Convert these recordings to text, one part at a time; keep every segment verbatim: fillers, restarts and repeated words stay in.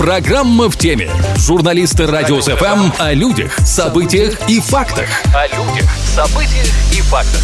Программа в теме. Журналисты Радио СФМ о людях, событиях и фактах. О людях, событиях и фактах.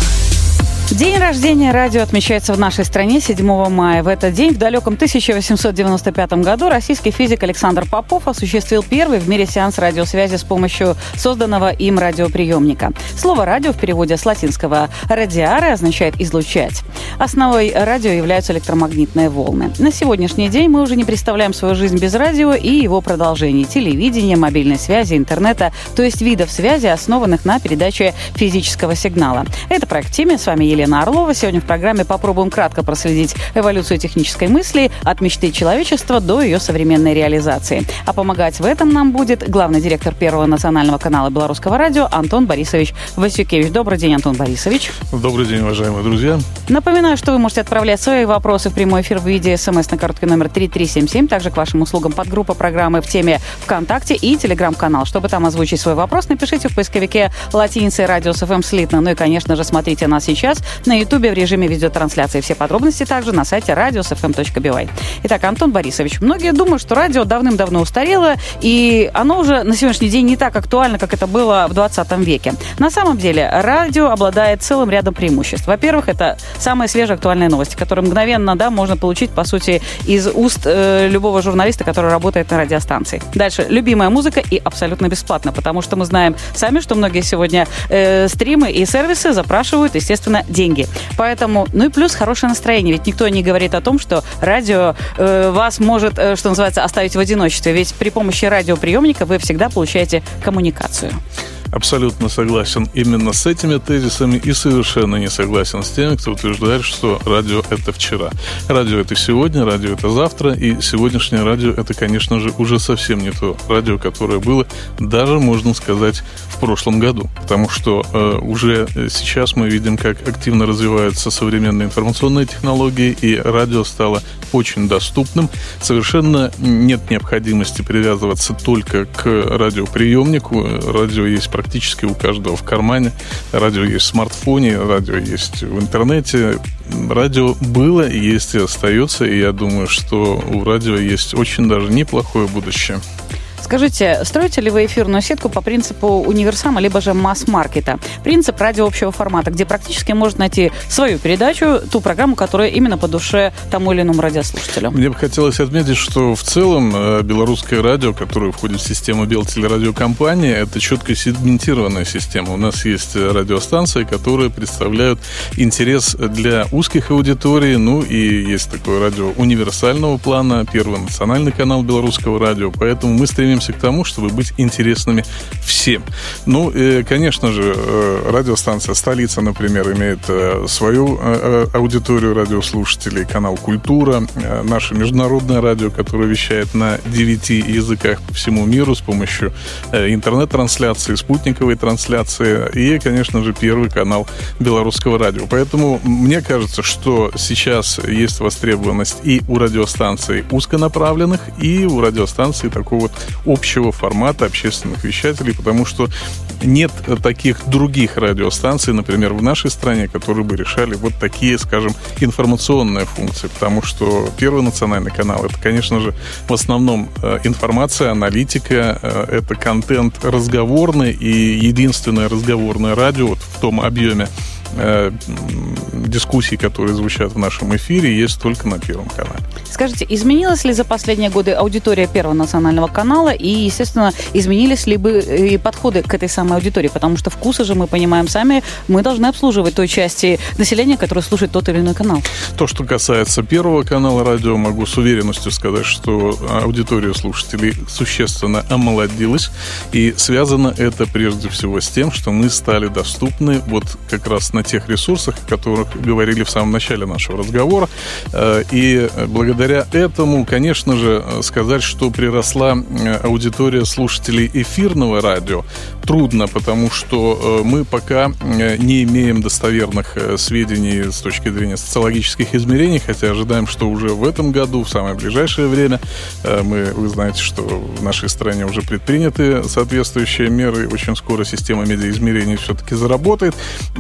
День рождения радио отмечается в нашей стране седьмого мая. В этот день, в далеком тысяча восемьсот девяносто пятом году, российский физик Александр Попов осуществил первый в мире сеанс радиосвязи с помощью созданного им радиоприемника. Слово «радио» в переводе с латинского «радиаре» означает «излучать». Основой радио являются электромагнитные волны. На сегодняшний день мы уже не представляем свою жизнь без радио и его продолжений – телевидения, мобильной связи, интернета, то есть видов связи, основанных на передаче физического сигнала. Это проект «Теме». С вами Елена Елена Орлова. Сегодня в программе попробуем кратко проследить эволюцию технической мысли от мечты человечества до ее современной реализации. А помогать в этом нам будет главный директор Первого национального канала Белорусского радио Антон Борисович Васюкевич. Добрый день, Антон Борисович. Добрый день, уважаемые друзья. Напоминаю, что вы можете отправлять свои вопросы в прямой эфир в виде смс на короткий номер три три семь семь. Также к вашим услугам подгруппа программы в теме ВКонтакте и Телеграм-канал. Чтобы там озвучить свой вопрос, напишите в поисковике латиницей «Радио СФМ» слитно. Ну и, конечно же, смотрите нас сейчас на Ютубе в режиме видеотрансляции. Все подробности также на сайте радио эс эф эм точка би вай. Итак, Антон Борисович, многие думают, что радио давным-давно устарело, и оно уже на сегодняшний день не так актуально, как это было в двадцатом веке. На самом деле, радио обладает целым рядом преимуществ. Во-первых, это самые свежие актуальные новости, которые мгновенно, да, можно получить, по сути, из уст э, любого журналиста, который работает на радиостанции. Дальше, любимая музыка и абсолютно бесплатно, потому что мы знаем сами, что многие сегодня э, стримы и сервисы запрашивают, естественно, деньги. Поэтому, ну и плюс хорошее настроение, ведь никто не говорит о том, что радио э, вас может, э, что называется, оставить в одиночестве, ведь при помощи радиоприемника вы всегда получаете коммуникацию. Абсолютно согласен именно с этими тезисами и совершенно не согласен с теми, кто утверждает, что радио — это вчера. Радио — это сегодня, радио — это завтра, и сегодняшнее радио — это, конечно же, уже совсем не то радио, которое было даже, можно сказать, в прошлом году. Потому что э, уже сейчас мы видим, как активно развиваются современные информационные технологии, и радио стало очень доступным. Совершенно нет необходимости привязываться только к радиоприемнику. Радио есть практически у каждого в кармане. Радио есть в смартфоне, радио есть в интернете. Радио было, есть и остается, и я думаю, что у радио есть очень даже неплохое будущее. Скажите, строите ли вы эфирную сетку по принципу универсама, либо же масс-маркета? Принцип радио общего формата, где практически можно найти свою передачу, ту программу, которая именно по душе тому или иному радиослушателю. Мне бы хотелось отметить, что в целом белорусское радио, которое входит в систему Белтелерадиокомпании, это четко сегментированная система. У нас есть радиостанции, которые представляют интерес для узких аудиторий, ну и есть такое радио универсального плана, Первый национальный канал Белорусского радио, поэтому мы стремимся к тому, чтобы быть интересными всем. Ну, и, конечно же, радиостанция «Столица», например, имеет свою аудиторию радиослушателей, канал «Культура», наше международное радио, которое вещает на девяти языках по всему миру с помощью интернет-трансляции, спутниковой трансляции и, конечно же, Первый канал Белорусского радио. Поэтому мне кажется, что сейчас есть востребованность и у радиостанций узконаправленных, и у радиостанций такого вот общего формата общественных вещателей, потому что нет таких других радиостанций, например, в нашей стране, которые бы решали вот такие, скажем, информационные функции, потому что Первый национальный канал — это, конечно же, в основном информация, аналитика, это контент разговорный, и единственное разговорное радио вот в том объеме дискуссий, которые звучат в нашем эфире, есть только на Первом канале. Скажите, изменилась ли за последние годы аудитория Первого национального канала и, естественно, изменились ли бы и подходы к этой самой аудитории? Потому что вкусы же, мы понимаем сами, мы должны обслуживать той части населения, которая слушает тот или иной канал. То, что касается Первого канала радио, могу с уверенностью сказать, что аудитория слушателей существенно омолодилась, и связано это прежде всего с тем, что мы стали доступны вот как раз на тех ресурсах, о которых говорили в самом начале нашего разговора. И благодаря этому, конечно же, сказать, что приросла аудитория слушателей эфирного радио, трудно, потому что мы пока не имеем достоверных сведений с точки зрения социологических измерений, хотя ожидаем, что уже в этом году, в самое ближайшее время, мы, вы знаете, что в нашей стране уже предприняты соответствующие меры, очень скоро система медиаизмерений все-таки заработает, и тогда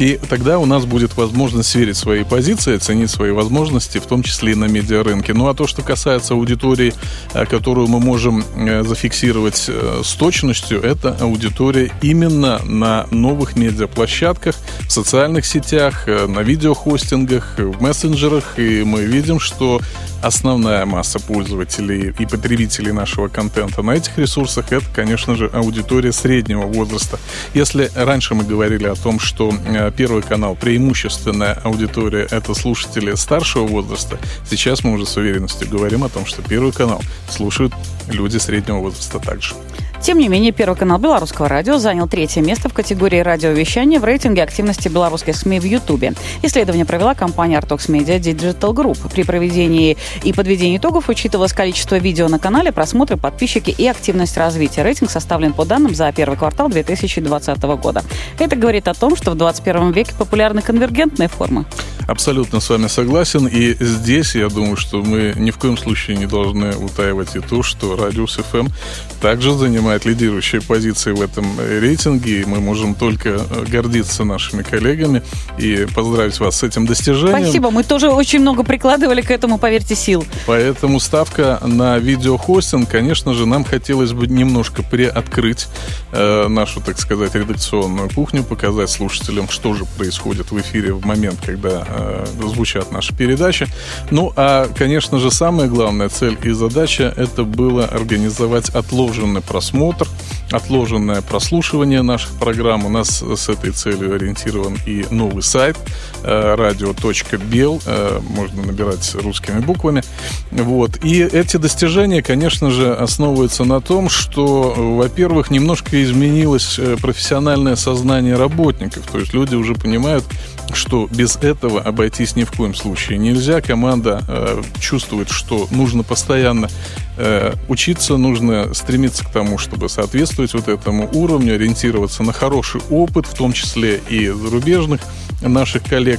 тогда у нас будет возможность сверить свои позиции, оценить свои возможности, в том числе и на медиарынке. Ну а то, что касается аудитории, которую мы можем зафиксировать с точностью, это аудитория именно на новых медиаплощадках, в социальных сетях, на видеохостингах, в мессенджерах. И мы видим, что основная масса пользователей и потребителей нашего контента на этих ресурсах — это, конечно же, аудитория среднего возраста. Если раньше мы говорили о том, что Первый канал преимущественная аудитория — это слушатели старшего возраста, сейчас мы уже с уверенностью говорим о том, что Первый канал слушают люди среднего возраста также. Тем не менее, Первый канал Белорусского радио занял третье место в категории радиовещания в рейтинге активности белорусских СМИ в Ютубе. Исследование провела компания Artox Media Digital Group. При проведении и подведении итогов учитывалось количество видео на канале, просмотры, подписчики и активность развития. Рейтинг составлен по данным за первый квартал две тысячи двадцатого года. Это говорит о том, что в двадцать первом веке популярны конвергентные формы. Абсолютно с вами согласен. И здесь, я думаю, что мы ни в коем случае не должны утаивать и то, что Радиус эф эм также занимает лидирующие позиции в этом рейтинге. И мы можем только гордиться нашими коллегами и поздравить вас с этим достижением. Спасибо. Мы тоже очень много прикладывали к этому, поверьте, сил. Поэтому ставка на видеохостинг, конечно же, нам хотелось бы немножко приоткрыть э, нашу, так сказать, редакционную кухню, показать слушателям, что же происходит в эфире в момент, когда э, звучат наши передачи. Ну, а, конечно же, самая главная цель и задача — это было организовать отложенный просмотр, отложенное прослушивание наших программ. У нас с этой целью ориентирован и новый сайт радио точка бел, можно набирать русскими буквами. Вот. И эти достижения, конечно же, основываются на том, что, во-первых, немножко изменилось профессиональное сознание работников. То есть люди уже понимают, что без этого обойтись ни в коем случае нельзя. Команда э, чувствует, что нужно постоянно э, учиться, нужно стремиться к тому, чтобы соответствовать вот этому уровню, ориентироваться на хороший опыт, в том числе и зарубежных наших коллег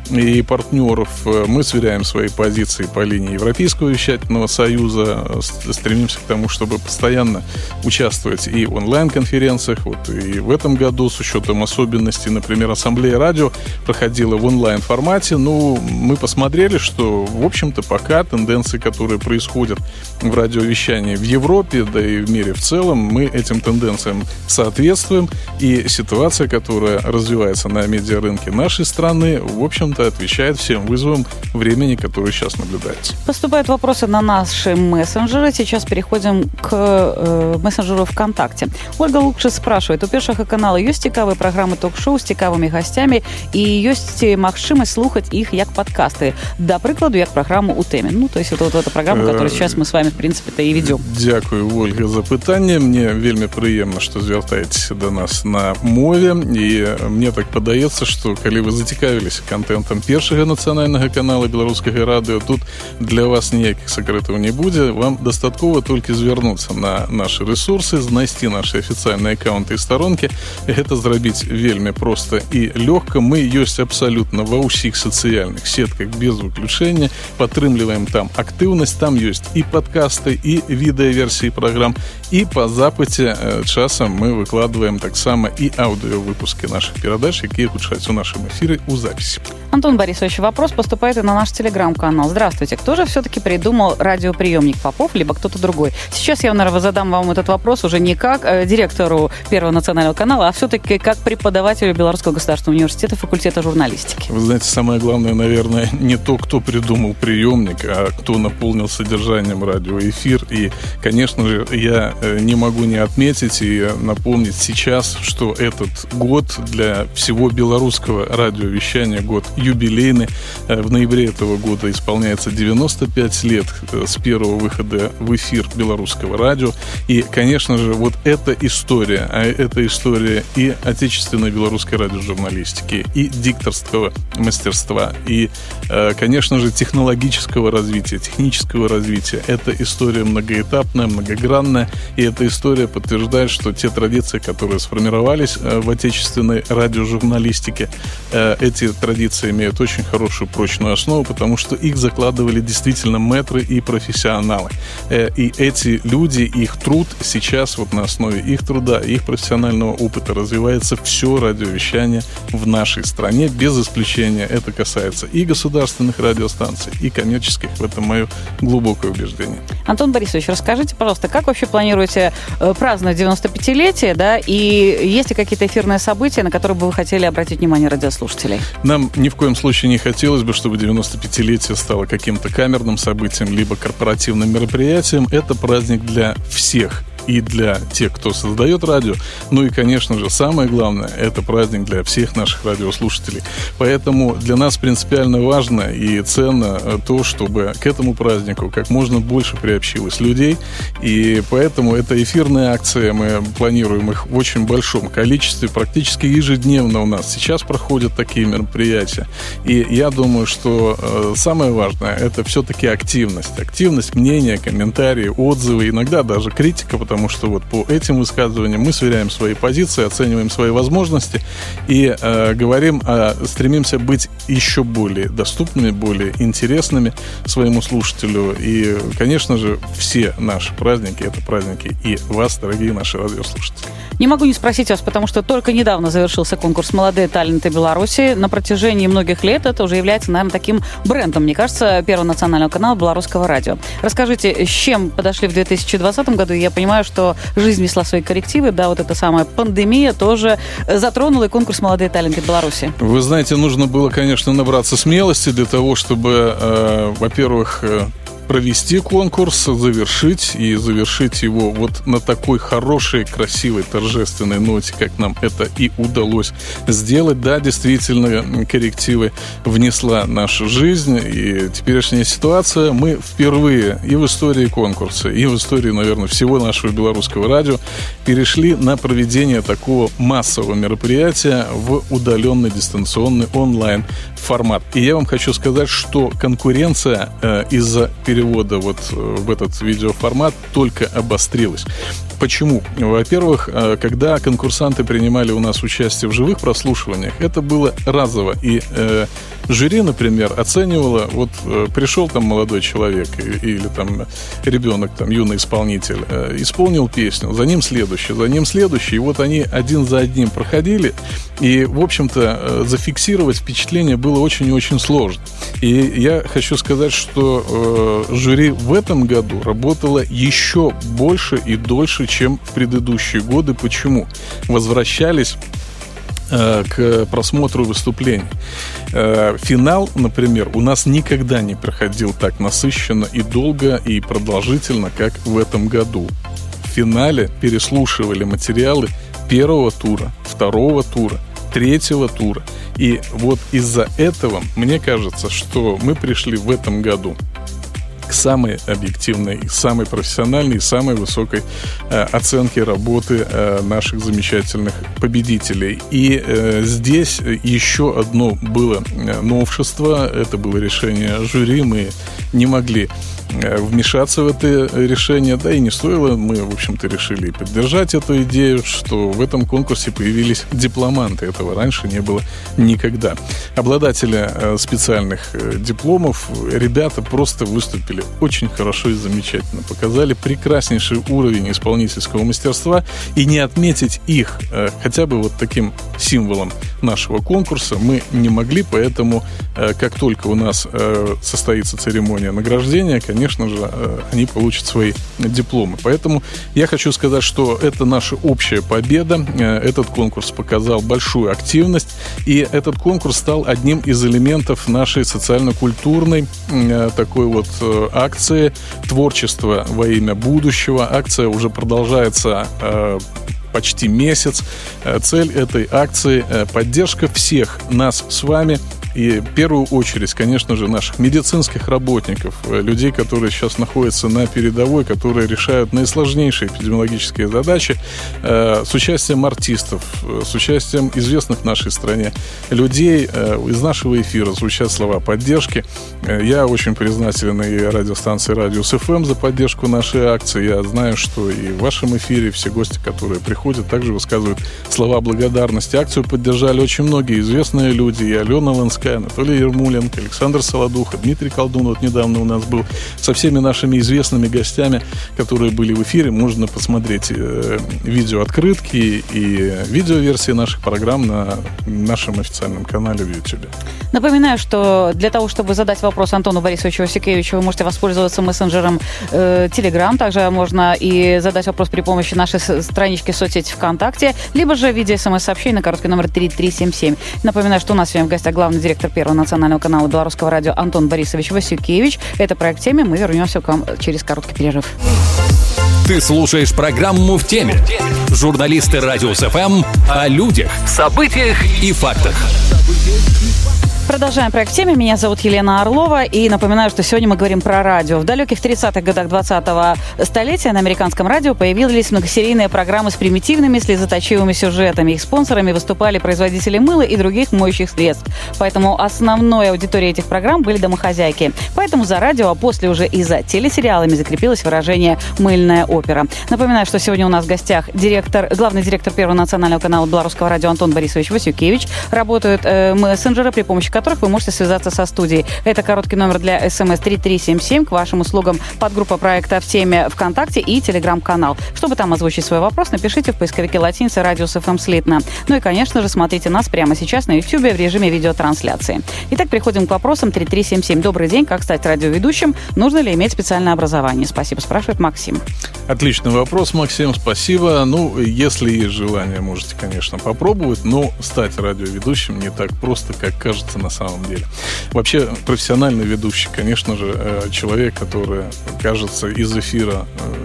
и партнеров. Мы сверяем свои позиции по линии Европейского вещательного союза, стремимся к тому, чтобы постоянно участвовать и в онлайн-конференциях. Вот и в этом году, с учетом особенностей, например, Ассамблея радио проходила в онлайн-формате. Ну, мы посмотрели, что, в общем-то, пока тенденции, которые происходят в радиовещании в Европе, да и в мире в целом, мы этим тенденциям соответствуем. И ситуация, которая развивается на медиарынке нашей страны, в общем-то, отвечает всем вызовам времени, которые сейчас наблюдаются. Поступают вопросы на наши мессенджеры. Сейчас переходим к э, мессенджеру ВКонтакте. Ольга Лукши спрашивает: у Першага канала есть цікавые программы ток-шоу с цікавыми гостями и есть магчимость слухать их як подкасты? Да, прикладу, як программу у теме. Ну, то есть это вот эта программа, которую сейчас мы с вами, в принципе-то, и ведем. Дякую, Ольга, за питання. Мне вельми приємно, що звертаєтеся до нас на мове. І мне так подається, що коли ви зацікавилися контентом Першага нацыянальнага канала беларускага радыё, тут для вас ніякіх сакрэтаў не будзе. Вам дастаткова толькі звярнуцца на нашы рэсурсы, знайсці нашы афіцыйныя аккаунты і старонкі. Гэта зрабіць вельмі проста і лёгка. Мы ёсць абсалютна ва ўсіх сацыяльных сетках без выключэння. Падтрымліваем там актыўнасць, там ёсць і падкасты, і відэаверсіі праграм. І па запыце часам мы выкладваем таксама і аўдыёвыпускі нашых перадач, якія гучаць у нашым эфіры ў запіси. Антон Борисович, вопрос поступает и на наш телеграм-канал. Здравствуйте. Кто же все-таки придумал радиоприемник, Попов либо кто-то другой? Сейчас я, наверное, задам вам этот вопрос уже не как э, директору Первого национального канала, а все-таки как преподавателю Белорусского государственного университета факультета журналистики. Вы знаете, самое главное, наверное, не то, кто придумал приемник, а кто наполнил содержанием радиоэфир. И, конечно же, я не могу не отметить и напомнить сейчас, что этот год для всего белорусского радиовещания год юбилейный. В ноябре этого года исполняется девяносто пять лет с первого выхода в эфир белорусского радио. И, конечно же, вот эта история, а это история и отечественной белорусской радиожурналистики, и дикторского мастерства, и, конечно же, технологического развития, технического развития. Это история многоэтапная, многогранная, и эта история подтверждает, что те традиции, которые сформировались в отечественной радиожурналистике, эти традиции радиостанция имеет очень хорошую прочную основу, потому что их закладывали действительно мэтры и профессионалы. И эти люди, их труд сейчас, вот на основе их труда, их профессионального опыта развивается все радиовещание в нашей стране, без исключения. Это касается и государственных радиостанций, и коммерческих. В этом мое глубокое убеждение. Антон Борисович, расскажите, пожалуйста, как вообще планируете праздновать девяносто пятилетие, да, и есть ли какие-то эфирные события, на которые бы вы хотели обратить внимание радиослушателей? Нам ни в коем случае не хотелось бы, чтобы девяносто пятилетие стало каким-то камерным событием, либо корпоративным мероприятием. Это праздник для всех. И для тех, кто создает радио. Ну и, конечно же, самое главное, это праздник для всех наших радиослушателей. Поэтому для нас принципиально важно и ценно то, чтобы к этому празднику как можно больше приобщилось людей. И поэтому это эфирные акции, мы планируем их в очень большом количестве. Практически ежедневно у нас сейчас проходят такие мероприятия. И я думаю, что самое важное, это все-таки активность. Активность, мнения, комментарии, отзывы, иногда даже критика, потому Потому что вот по этим высказываниям мы сверяем свои позиции, оцениваем свои возможности и э, говорим, э, стремимся быть еще более доступными, более интересными своему слушателю. И, конечно же, все наши праздники — это праздники и вас, дорогие наши радиослушатели. Не могу не спросить вас, потому что только недавно завершился конкурс «Молодые таленты Беларуси». На протяжении многих лет это уже является, наверное, таким брендом, мне кажется, Первого национального канала Белорусского радио. Расскажите, с чем подошли в две тысячи двадцатом году? Я понимаю, что жизнь внесла свои коррективы, да, вот эта самая пандемия тоже затронула и конкурс «Молодые таленты Беларуси». Вы знаете, нужно было, конечно, набраться смелости для того, чтобы, э, во-первых, э, провести конкурс, завершить и завершить его вот на такой хорошей, красивой, торжественной ноте, как нам это и удалось сделать. Да, действительно, коррективы внесла наша жизнь, и теперешняя ситуация, мы впервые и в истории конкурса, и в истории, наверное, всего нашего белорусского радио перешли на проведение такого массового мероприятия в удаленный, дистанционный, онлайн формат. И я вам хочу сказать, что конкуренция э, из-за перевода вот в этот видеоформат только обострилась. Почему? Во-первых, когда конкурсанты принимали у нас участие в живых прослушиваниях, это было разово. И э, жюри, например, оценивало, вот э, пришел там молодой человек или там ребенок, там юный исполнитель, э, исполнил песню, за ним следующий, за ним следующий, и вот они один за одним проходили, и, в общем-то, э, зафиксировать впечатление было очень и очень сложно. И я хочу сказать, что э, жюри в этом году работало еще больше и дольше, чем в предыдущие годы. Почему? Возвращались э, к просмотру выступлений. Э, финал, например, у нас никогда не проходил так насыщенно и долго и продолжительно, как в этом году. В финале переслушивали материалы первого тура, второго тура, третьего тура. И вот из-за этого, мне кажется, что мы пришли в этом году к самой объективной, самой профессиональной, самой высокой э, оценке работы э, наших замечательных победителей. И э, здесь еще одно было новшество, это было решение жюри, мы не могли вмешаться в это решение, да и не стоило. Мы, в общем-то, решили поддержать эту идею, что в этом конкурсе появились дипломанты. Этого раньше не было никогда. Обладатели специальных дипломов, ребята просто выступили очень хорошо и замечательно. Показали прекраснейший уровень исполнительского мастерства, и не отметить их хотя бы вот таким символом нашего конкурса мы не могли, поэтому как только у нас состоится церемония награждения, конечно же, они получат свои дипломы. Поэтому я хочу сказать, что это наша общая победа. Этот конкурс показал большую активность, и этот конкурс стал одним из элементов нашей социально-культурной такой вот акции «Творчество во имя будущего». Акция уже продолжается почти месяц. Цель этой акции – поддержка всех нас с вами. И в первую очередь, конечно же, наших медицинских работников, людей, которые сейчас находятся на передовой, которые решают наисложнейшие эпидемиологические задачи, э, с участием артистов, с участием известных в нашей стране людей. Э, из нашего эфира звучат слова поддержки. Э, я очень признателен и радиостанции «Радиус эф эм» за поддержку нашей акции. Я знаю, что и в вашем эфире все гости, которые приходят, также высказывают слова благодарности. Акцию поддержали очень многие известные люди. И Алена Ланская, Левченко, Анатолий Ермоленко, Александр Солодуха, Дмитрий Колдун вот недавно у нас был. Со всеми нашими известными гостями, которые были в эфире, можно посмотреть э, видеооткрытки и видеоверсии наших программ на нашем официальном канале в YouTube. Напоминаю, что для того, чтобы задать вопрос Антону Борисовичу Васюкевичу, вы можете воспользоваться мессенджером э, Telegram. Также можно и задать вопрос при помощи нашей странички в соцсети ВКонтакте, либо же в виде смс-сообщений на короткий номер три три семь семь. Напоминаю, что у нас сегодня в гостях главный директор Первого национального канала Белорусского радио Антон Борисович Васюкевич. Это проект «Теме». Мы вернемся к вам через короткий перерыв. Ты слушаешь программу «В теме». Журналисты Радио СФМ о людях, событиях и фактах. Продолжаем проект «Теме». Меня зовут Елена Орлова. И напоминаю, что сегодня мы говорим про радио. В далеких тридцатых годах двадцатого столетия на американском радио появились многосерийные программы с примитивными слезоточивыми сюжетами. Их спонсорами выступали производители мыла и других моющих средств. Поэтому основной аудиторией этих программ были домохозяйки. Поэтому за радио, а после уже и за телесериалами закрепилось выражение «мыльная опера». Напоминаю, что сегодня у нас в гостях директор, главный директор Первого национального канала Белорусского радио Антон Борисович Васюкевич. Работают э, мессенджеры, при помощи которых вы можете связаться со студией. Это короткий номер для СМС три три семь семь. К вашим услугам подгруппа проекта «В теме» ВКонтакте и телеграм-канал. Чтобы там озвучить свой вопрос, напишите в поисковике латиницы «Радио СФМ» слитно. Ну и, конечно же, смотрите нас прямо сейчас на YouTube в режиме видеотрансляции. Итак, переходим к вопросам. три три семь семь. Добрый день. Как стать радиоведущим? Нужно ли иметь специальное образование? Спасибо, спрашивает Максим. Отличный вопрос, Максим, спасибо. Ну, если есть желание, можете, конечно, попробовать, но стать радиоведущим не так просто, как кажется на самом деле. Вообще, профессиональный ведущий, конечно же, человек, который кажется из эфира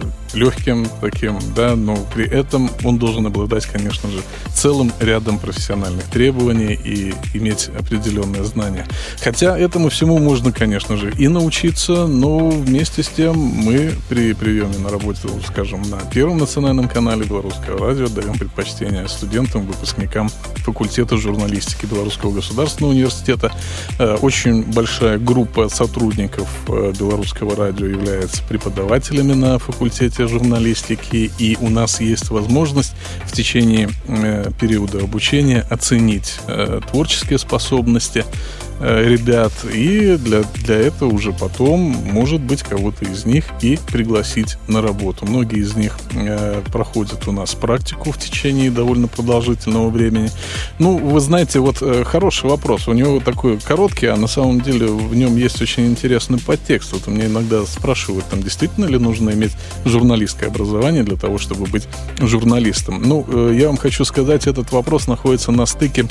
легким таким, да, но при этом он должен обладать, конечно же, целым рядом профессиональных требований и иметь определенные знания. Хотя этому всему можно, конечно же, и научиться, но вместе с тем мы при приеме на работу, скажем, на Первом национальном канале Белорусского радио даем предпочтение студентам, выпускникам факультета журналистики Белорусского государственного университета. Очень большая группа сотрудников Белорусского радио является преподавателями на факультете журналистики, и у нас есть возможность в течение э, периода обучения оценить э, творческие способности э, ребят, и для, для этого уже потом, может быть, кого-то из них и пригласить на работу. Многие из них э, проходят у нас практику в течение довольно продолжительного времени. Ну, вы знаете, вот э, хороший вопрос. У него такой короткий, а на самом деле в нем есть очень интересный подтекст. Вот у меня иногда спрашивают, там действительно ли нужно иметь журналистское образование для того, чтобы быть журналистом. Ну, я вам хочу сказать, этот вопрос находится на стыке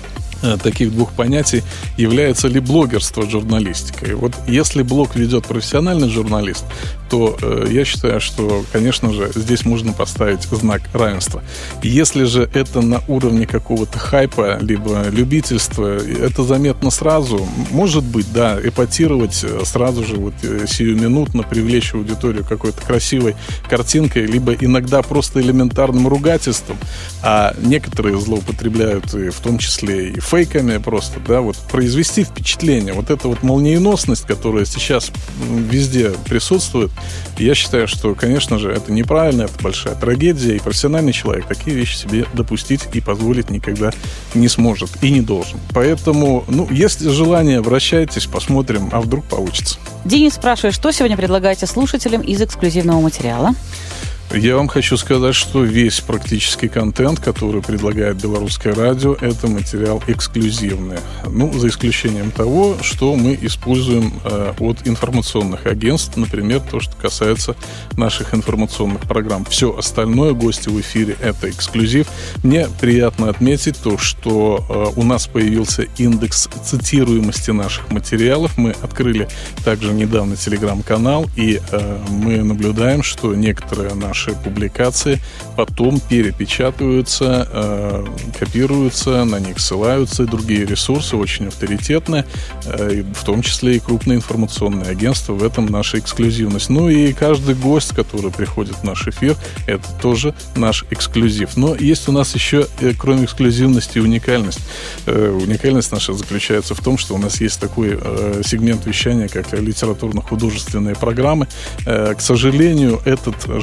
таких двух понятий: является ли блогерство журналистикой. Вот если блог ведет профессиональный журналист, то э, я считаю, что, конечно же, здесь можно поставить знак равенства. Если же это на уровне какого-то хайпа, либо любительства, это заметно сразу. Может быть, да, эпатировать сразу же, вот сиюминутно привлечь аудиторию какой-то красивой картинкой, либо иногда просто элементарным ругательством, а некоторые злоупотребляют и в том числе и фейками просто, да, вот произвести впечатление. Вот эта вот молниеносность, которая сейчас везде присутствует, я считаю, что, конечно же, это неправильно, это большая трагедия, и профессиональный человек такие вещи себе допустить и позволить никогда не сможет и не должен. Поэтому, ну, если желание, обращайтесь, посмотрим, а вдруг получится. Денис спрашивает, что сегодня предлагаете слушателям из эксклюзивного материала? Я вам хочу сказать, что весь практический контент, который предлагает Белорусское радио, это материал эксклюзивный. Ну, за исключением того, что мы используем э, от информационных агентств, например, то, что касается наших информационных программ. Все остальное, гости в эфире, это эксклюзив. Мне приятно отметить то, что э, у нас появился индекс цитируемости наших материалов. Мы открыли также недавно телеграм-канал, и э, мы наблюдаем, что некоторые наши Наши публикации потом перепечатываются, э, копируются, на них ссылаются и другие ресурсы очень авторитетные, э, в том числе и крупные информационные агентства. В этом наша эксклюзивность. Ну и каждый гость, который приходит в наш эфир, это тоже наш эксклюзив. Но есть у нас еще, э, кроме эксклюзивности, уникальность. Э, уникальность наша заключается в том, что у нас есть такой э, сегмент вещания, как литературно-художественные программы. Э, к сожалению, этот жанр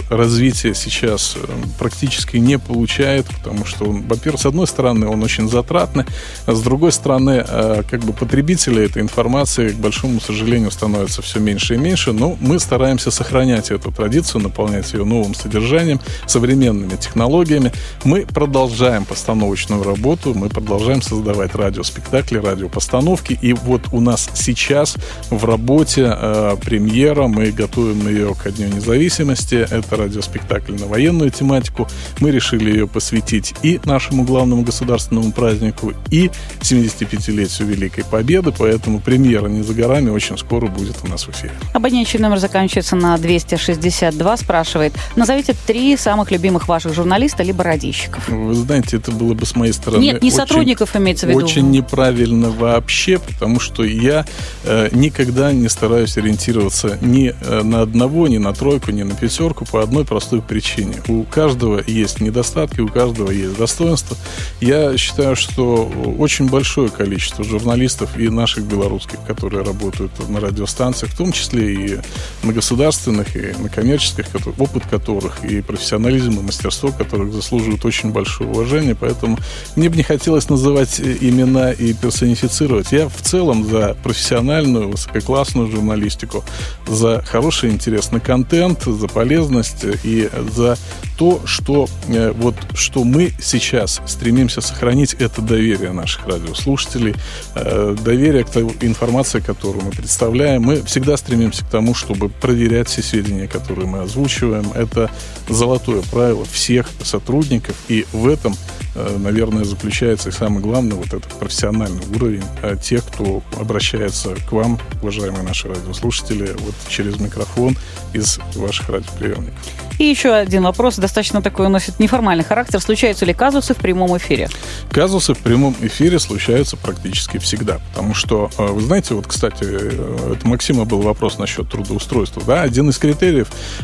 развития сейчас практически не получает, потому что, он, во-первых, с одной стороны, он очень затратный, а с другой стороны, как бы потребителей этой информации, к большому сожалению, становится все меньше и меньше, но мы стараемся сохранять эту традицию, наполнять ее новым содержанием, современными технологиями. Мы продолжаем постановочную работу, мы продолжаем создавать радиоспектакли, радиопостановки, и вот у нас сейчас в работе э, премьера, мы готовим ее ко Дню независимости, это радиоспектакль на военную тематику, мы решили ее посвятить и нашему главному государственному празднику, и семидесятипятилетию Великой Победы, поэтому премьера не за горами, очень скоро будет у нас в эфире. Абонентский номер заканчивается на двести шестьдесят два, спрашивает, назовите три самых любимых ваших журналиста либо радищиков. Вы знаете, это было бы с моей стороны... Нет, не очень, сотрудников имеется в виду. Очень неправильно вообще, потому что я э, никогда не стараюсь ориентироваться ни э, на одного, ни на тройку, ни на пятерку по одной простой причине. У каждого есть недостатки, у каждого есть достоинства. Я считаю, что очень большое количество журналистов и наших белорусских, которые работают на радиостанциях, в том числе и на государственных, и на коммерческих, опыт которых и профессионализм, и мастерство которых заслуживают очень большое уважение, поэтому мне бы не хотелось называть имена и персонифицировать. Я в целом за профессиональную, высококлассную журналистику, за хороший, интересный контент, за полезность и за то, что, вот, что мы сейчас стремимся сохранить, это доверие наших радиослушателей, доверие к той информации, которую мы представляем. Мы всегда стремимся к тому, чтобы проверять все сведения, которые мы озвучиваем. Это золотое правило всех сотрудников, и в этом, наверное, заключается и самое главное, вот этот профессиональный уровень тех, кто обращается к вам, уважаемые наши радиослушатели, вот через микрофон из ваших радиоприемников. И еще один вопрос, достаточно такой, носит неформальный характер. Случаются ли казусы в прямом эфире? Казусы в прямом эфире случаются практически всегда, потому что, вы знаете, вот, кстати, это Максима был вопрос насчет трудоустройства, да, один из критериев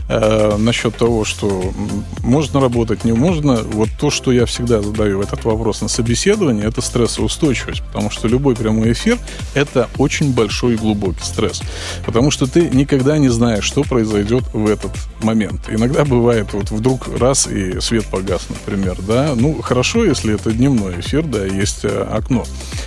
э, насчет того, что можно работать, не можно, вот то, что я всегда задаю этот вопрос на собеседовании, это стрессоустойчивость, потому что любой прямой эфир — это очень большой и глубокий стресс, потому что ты никогда не знаешь, что произойдет в этот момент. Иногда бывает, вот вдруг раз и свет погас, например, да, ну, хорошо, если это дневной эфир, да, есть окно.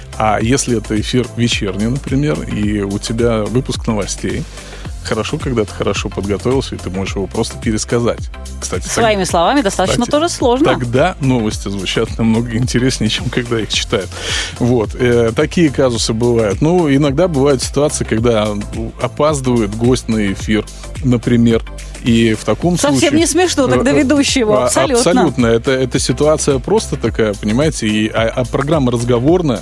А если это эфир вечерний, например, и у тебя выпуск новостей, хорошо, когда ты хорошо подготовился, и ты можешь его просто пересказать. Кстати, своими так, словами достаточно кстати, тоже сложно. Тогда новости звучат намного интереснее, чем когда их читают. Вот. Э, такие казусы бывают. Ну, иногда бывают ситуации, когда опаздывает гость на эфир, например. И в таком Совсем случае... Совсем не смешно тогда ведущего, абсолютно. Абсолютно. Это, это ситуация просто такая, понимаете, и, а, а программа разговорная,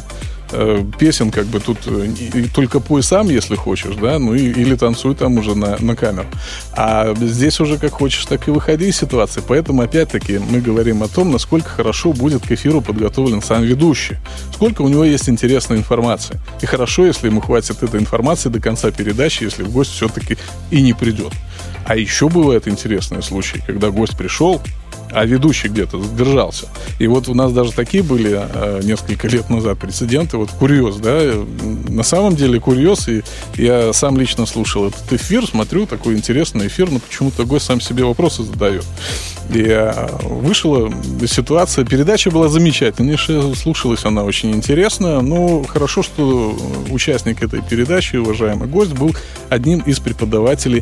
песен как бы тут и, и только пой сам, если хочешь, да, ну и, или танцуй там уже на, на камеру. А здесь уже как хочешь, так и выходи из ситуации. Поэтому, опять-таки, мы говорим о том, насколько хорошо будет к эфиру подготовлен сам ведущий. Сколько у него есть интересной информации. И хорошо, если ему хватит этой информации до конца передачи, если гость все-таки и не придет. А еще бывают интересные случаи, когда гость пришел, а ведущий где-то задержался. И вот у нас даже такие были а, несколько лет назад прецеденты. Вот курьез, да, на самом деле курьез, и я сам лично слушал этот эфир, смотрю, такой интересный эфир, но почему-то гость сам себе вопросы задает. И а, вышла ситуация, передача была замечательнейшая, слушалась она очень интересно, но хорошо, что участник этой передачи, уважаемый гость, был одним из преподавателей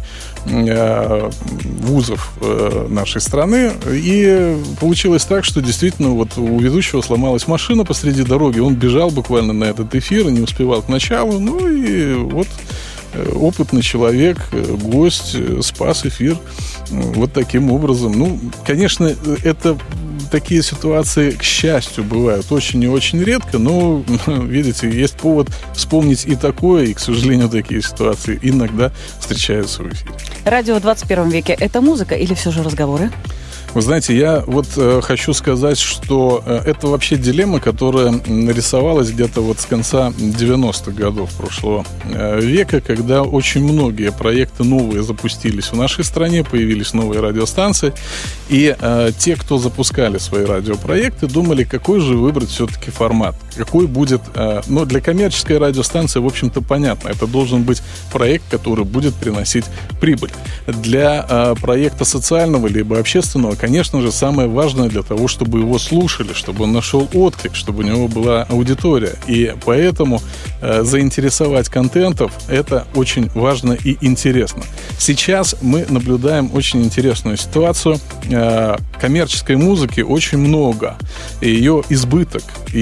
а, вузов а, нашей страны, и И получилось так, что действительно вот у ведущего сломалась машина посреди дороги, он бежал буквально на этот эфир и не успевал к началу, ну и вот опытный человек, гость, спас эфир вот таким образом. Ну, конечно, это такие ситуации, к счастью, бывают очень и очень редко, но, видите, есть повод вспомнить и такое, и, к сожалению, такие ситуации иногда встречаются в эфире. Радио в двадцать первом веке – это музыка или все же разговоры? Вы знаете, я вот э, хочу сказать, что э, это вообще дилемма, которая нарисовалась где-то вот с конца девяностых годов прошлого э, века, когда очень многие проекты новые запустились в нашей стране, появились новые радиостанции, и э, те, кто запускали свои радиопроекты, думали, какой же выбрать все-таки формат, какой будет... Э, ну, для коммерческой радиостанции, в общем-то, понятно, это должен быть проект, который будет приносить прибыль. Для э, проекта социального либо общественного, конечно же, самое важное для того, чтобы его слушали, чтобы он нашел отклик, чтобы у него была аудитория. И поэтому э, заинтересовать контентов – это очень важно и интересно. Сейчас мы наблюдаем очень интересную ситуацию. Э, коммерческой музыки очень много, ее избыток.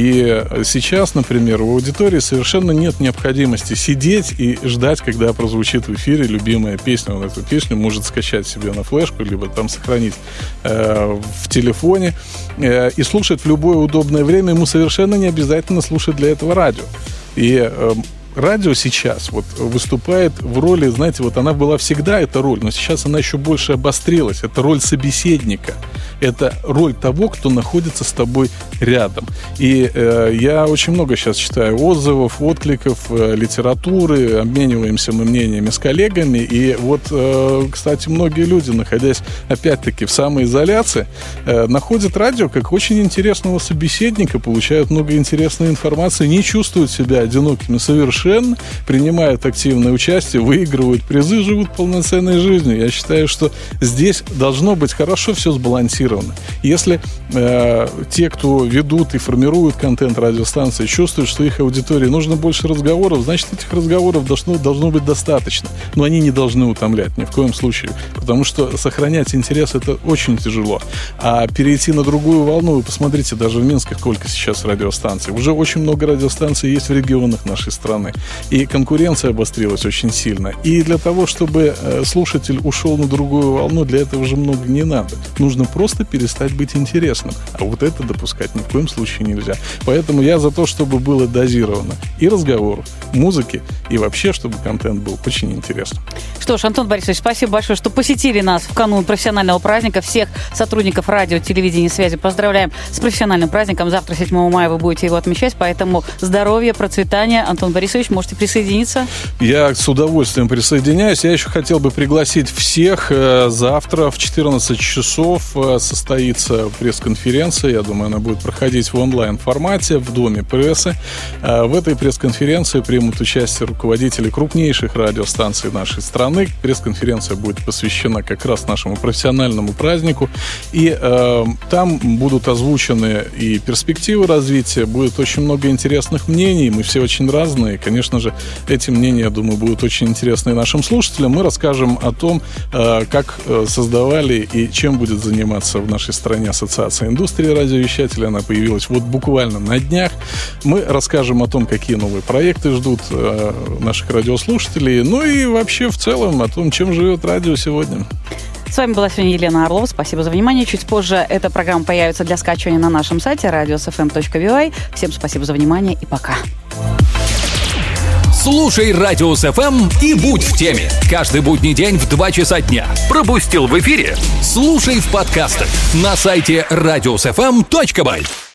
И сейчас, например, в аудитории совершенно нет необходимости сидеть и ждать, когда прозвучит в эфире любимая песня. Он эту песню может скачать себе на флешку, либо там сохранить э, в телефоне э, и слушать в любое удобное время. Ему совершенно не обязательно слушать для этого радио. И э, радио сейчас вот выступает в роли, знаете, вот она была всегда, эта роль, но сейчас она еще больше обострилась. Это роль собеседника. Это роль того, кто находится с тобой рядом. И э, я очень много сейчас читаю отзывов, откликов, э, литературы, обмениваемся мы мнениями с коллегами. И вот, э, кстати, многие люди, находясь опять-таки в самоизоляции, э, находят радио как очень интересного собеседника, получают много интересной информации, не чувствуют себя одинокими совершенно, принимают активное участие, выигрывают призы, живут полноценной жизнью. Я считаю, что здесь должно быть хорошо все сбалансировано. Если э, те, кто ведут и формируют контент радиостанции, чувствуют, что их аудитории нужно больше разговоров, значит, этих разговоров должно, должно быть достаточно. Но они не должны утомлять ни в коем случае, потому что сохранять интерес — это очень тяжело. А перейти на другую волну, вы посмотрите, даже в Минске сколько сейчас радиостанций. Уже очень много радиостанций есть в регионах нашей страны. И конкуренция обострилась очень сильно. И для того, чтобы э, слушатель ушел на другую волну, для этого же много не надо. Нужно просто перестать быть интересным. А вот это допускать ни в коем случае нельзя. Поэтому я за то, чтобы было дозировано и разговоров, музыки, и вообще, чтобы контент был очень интересным. Что ж, Антон Борисович, спасибо большое, что посетили нас в канун профессионального праздника. Всех сотрудников радио, телевидения и связи поздравляем с профессиональным праздником. Завтра, седьмого мая, вы будете его отмечать, поэтому здоровья, процветания. Антон Борисович, можете присоединиться? Я с удовольствием присоединяюсь. Я еще хотел бы пригласить всех. Завтра в четырнадцать часов состоится пресс-конференция. Я думаю, она будет проходить в онлайн-формате в Доме прессы. В этой пресс-конференции примут участие руководители крупнейших радиостанций нашей страны. Пресс-конференция будет посвящена как раз нашему профессиональному празднику. И э, там будут озвучены и перспективы развития, будет очень много интересных мнений. Мы все очень разные. Конечно же, эти мнения, я думаю, будут очень интересны и нашим слушателям. Мы расскажем о том, э, как создавали и чем будет заниматься в нашей стране Ассоциация индустрии радиовещателей. Она появилась вот буквально на днях. Мы расскажем о том, какие новые проекты ждут э, наших радиослушателей. Ну и вообще в целом о том, чем живет радио сегодня. С вами была сегодня Елена Орлова. Спасибо за внимание. Чуть позже эта программа появится для скачивания на нашем сайте радиос эф эм точка ви ай. Всем спасибо за внимание и пока. Слушай Радиус эф эм и будь в теме. Каждый будний день в два часа дня. Пропустил в эфире? Слушай в подкастах на сайте радиус эф эм точка бай.